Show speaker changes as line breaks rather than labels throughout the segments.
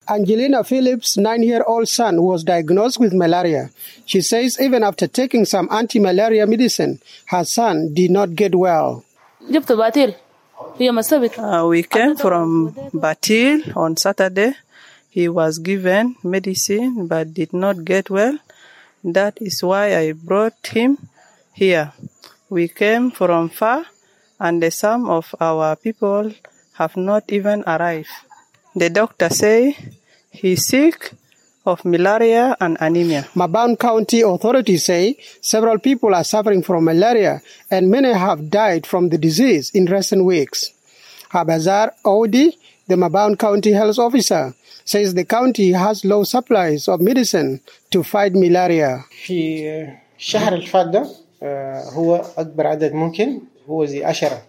Angelina Phillips' 9-year-old son was diagnosed with malaria. She says even after taking some anti-malaria medicine, her son did not get well.
We came from Batil on Saturday. He was given medicine but did not get well. That is why I brought him here. We came from far, and some of our people have not even arrived. The doctor say he's sick of malaria and anemia.
Mabon County authorities say several people are suffering from malaria and many have died from the disease in recent weeks. Habazar Oudi, the Mabon County health officer, says the county has low supplies of medicine to fight malaria.
في الشهر الفات هو أكبر عدد ممكن هو زي 10.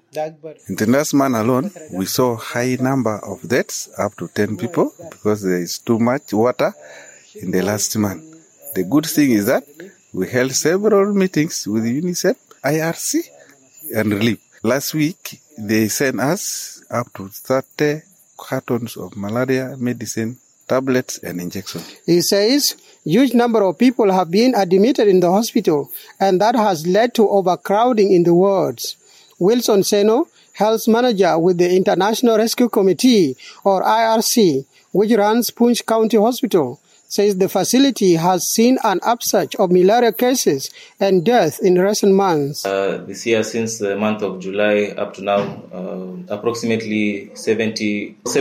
In the last month alone, we saw high number of deaths, up to 10 people, because there is too much water in the last month. The good thing is that we held several meetings with UNICEF, IRC, and Relief. Last week, they sent us up to 30 cartons of malaria medicine, tablets, and injections.
He says huge number of people have been admitted in the hospital, and that has led to overcrowding in the wards. Wilson Seno, health manager with the International Rescue Committee, or IRC, which runs Punch County Hospital, says the facility has seen an upsurge of malaria cases and deaths in recent months.
This year, since the month of July up to now, approximately 70 to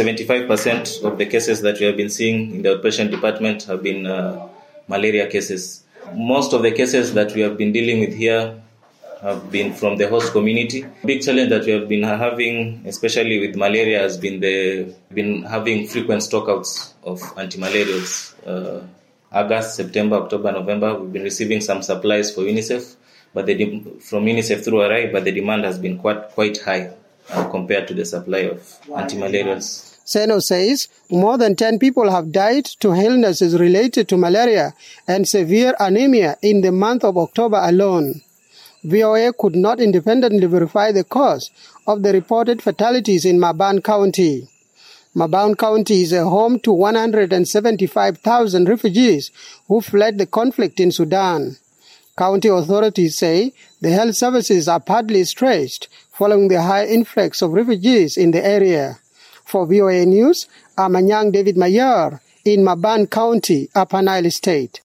75% of the cases that we have been seeing in the outpatient department have been malaria cases. Most of the cases that we have been dealing with here have been from the host community. Big challenge that we have been having, especially with malaria, has been having frequent stockouts of anti-malarials. August, September, October, November, we've been receiving some supplies for UNICEF, but from UNICEF through ARRI, but the demand has been quite high compared to the supply of anti-malarials.
Seno says more than 10 people have died to illnesses related to malaria and severe anemia in the month of October alone. VOA could not independently verify the cause of the reported fatalities in Mabon County. Mabon County is a home to 175,000 refugees who fled the conflict in Sudan. County authorities say the health services are partly stretched following the high influx of refugees in the area. For VOA News, I'm Anyang David Mayer in Mabon County, Upper Nile State.